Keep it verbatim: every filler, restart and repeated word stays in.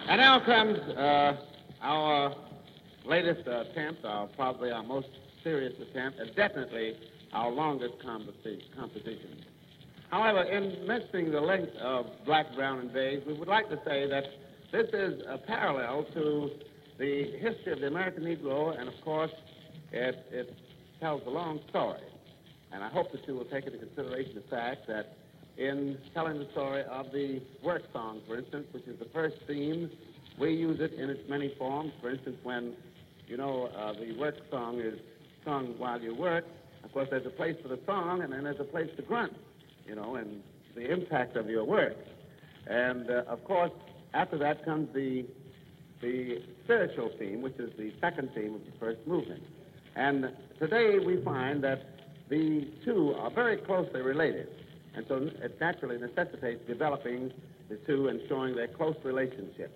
And now comes uh, our latest uh, attempt, our probably our most serious attempt, and definitely our longest composi- composition. However, in mentioning the length of Black, Brown, and Beige, we would like to say that this is a parallel to the history of the American Negro, and of course, it, it tells a long story. And I hope that you will take into consideration the fact that in telling the story of the work song, for instance, which is the first theme, we use it in its many forms. For instance, when, you know, uh, the work song is sung while you work, of course, there's a place for the song, and then there's a place to grunt, you know, and the impact of your work. And, uh, of course, after that comes the, the spiritual theme, which is the second theme of the first movement. And today we find that the two are very closely related. And so it naturally necessitates developing the two and showing their close relationship.